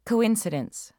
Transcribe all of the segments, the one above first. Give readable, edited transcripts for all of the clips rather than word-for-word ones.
Coincidence.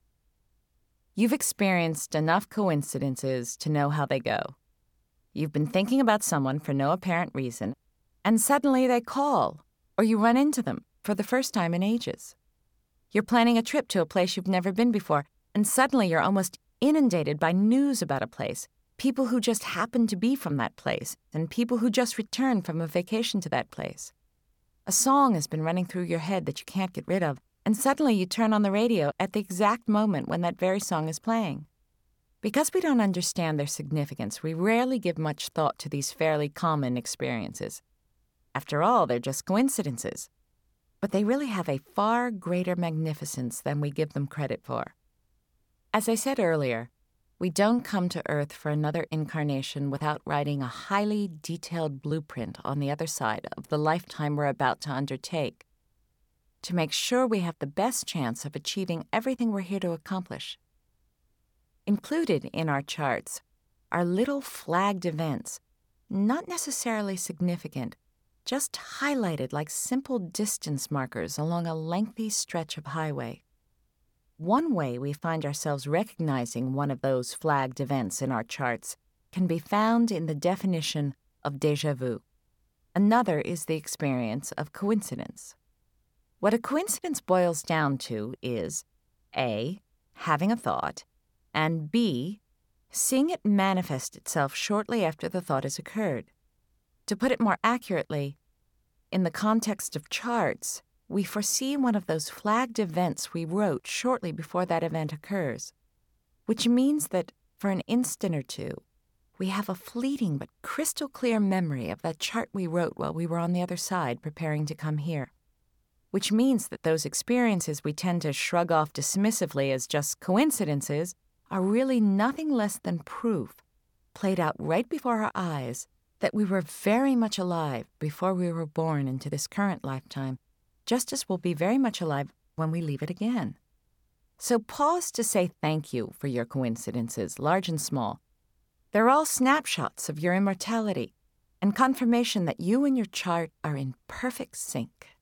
You've experienced enough coincidences to know how they go. You've been thinking about someone for no apparent reason, and suddenly they call, or you run into them for the first time in ages. You're planning a trip to a place you've never been before, and suddenly you're almost inundated by news about a place, people who just happen to be from that place, and people who just returned from a vacation to that place. A song has been running through your head that you can't get rid of, and suddenly you turn on the radio at the exact moment when that very song is playing. Because we don't understand their significance, we rarely give much thought to these fairly common experiences. After all, they're just coincidences. But they really have a far greater magnificence than we give them credit for. As I said earlier, we don't come to Earth for another incarnation without writing a highly detailed blueprint on the other side of the lifetime we're about to undertake, to make sure we have the best chance of achieving everything we're here to accomplish. Included in our charts are little flagged events, not necessarily significant, just highlighted like simple distance markers along a lengthy stretch of highway. One way we find ourselves recognizing one of those flagged events in our charts can be found in the definition of déjà vu. Another is the experience of coincidence. What a coincidence boils down to is A, having a thought, and B, seeing it manifest itself shortly after the thought has occurred. To put it more accurately, in the context of charts, we foresee one of those flagged events we wrote shortly before that event occurs, which means that for an instant or two, we have a fleeting but crystal clear memory of that chart we wrote while we were on the other side preparing to come here. Which means that those experiences we tend to shrug off dismissively as just coincidences are really nothing less than proof, played out right before our eyes, that we were very much alive before we were born into this current lifetime, just as we'll be very much alive when we leave it again. So pause to say thank you for your coincidences, large and small. They're all snapshots of your immortality and confirmation that you and your chart are in perfect sync.